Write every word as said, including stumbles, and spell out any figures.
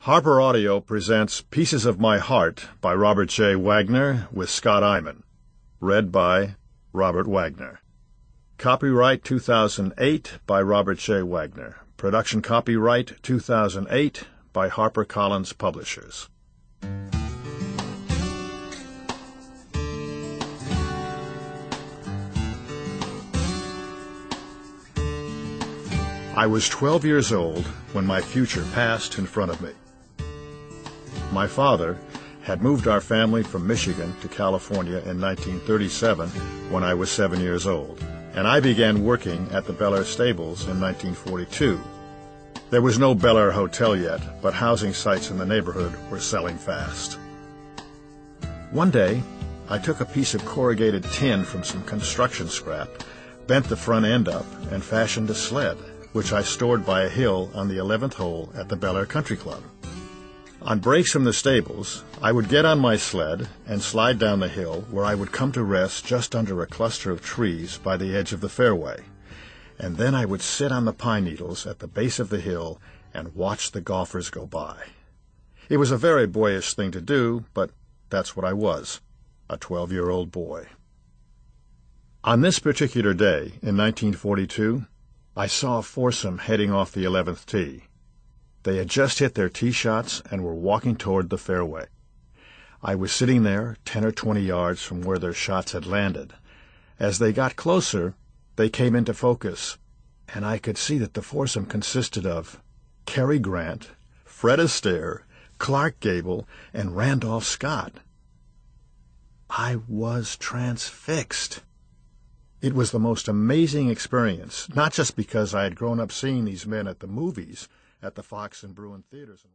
Harper Audio presents Pieces of My Heart by Robert J. Wagner with Scott Iman. Read by Robert Wagner. Copyright two thousand eight by Robert J. Wagner. Production copyright two thousand eight by HarperCollins Publishers. I was twelve years old when my future passed in front of me. My father had moved our family from Michigan to California in nineteen thirty-seven when I was seven years old, and I began working at the Bel Air Stables in nineteen forty-two. There was no Bel Air Hotel yet, but housing sites in the neighborhood were selling fast. One day, I took a piece of corrugated tin from some construction scrap, bent the front end up, and fashioned a sled, which I stored by a hill on the eleventh hole at the Bel Air Country Club. On breaks from the stables, I would get on my sled and slide down the hill, where I would come to rest just under a cluster of trees by the edge of the fairway, and then I would sit on the pine needles at the base of the hill and watch the golfers go by. It was a very boyish thing to do, but that's what I was, a twelve-year-old boy. On this particular day in nineteen forty-two, I saw a foursome heading off the eleventh tee. They had just hit their tee shots and were walking toward the fairway. I was sitting there ten or twenty yards from where their shots had landed. As they got closer, they came into focus, and I could see that the foursome consisted of Cary Grant, Fred Astaire, Clark Gable, and Randolph Scott. I was transfixed. It was the most amazing experience, not just because I had grown up seeing these men at the movies, at the Fox and Bruin theaters.